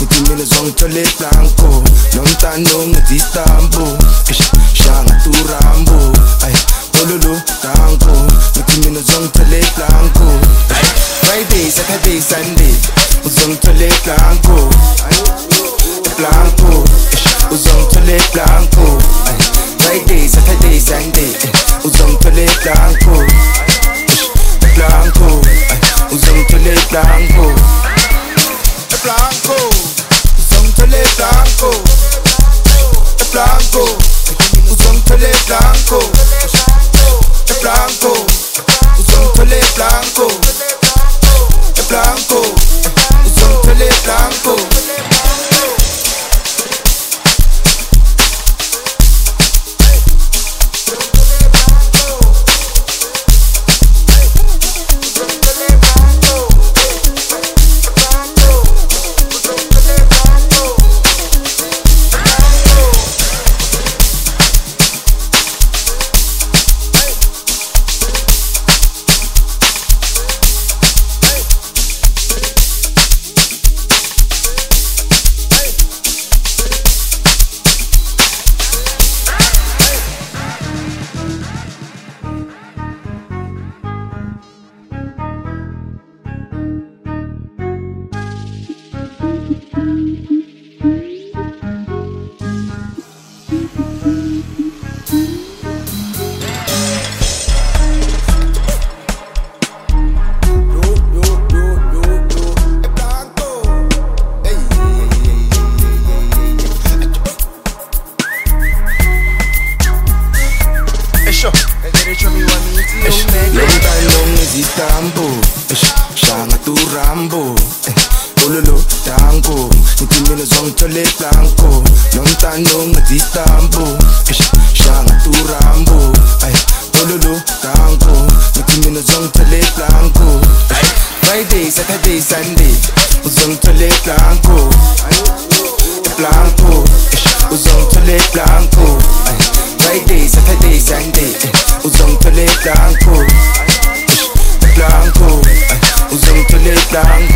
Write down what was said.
ngithi mina zongithole blanco nomntano ngidistambo shanga turambo ay pololo tanko ngithi mina zongithole blanco Friday Saturday Sunday uzongithole blanco blanco uzongithole blanco Friday Saturday Sunday uzongithole blanco blanco uzongithole blanco blanco uzongithole blanco blanco uzongithole blanco blanco uzongithole blanco blanco uzongithole blanco Istambo, shanga turambo, pololo tango, ngithi mina zongithole blanco, nomntano ngidistambo, shanga turambo, ay pololo tango, ngithi mina zongithole blanco, Friday Saturday Sunday uzongithole blanco, blanco, uzongithole blanco, Friday Saturday Sunday uzongithole blanco blanco, uzongithole blanco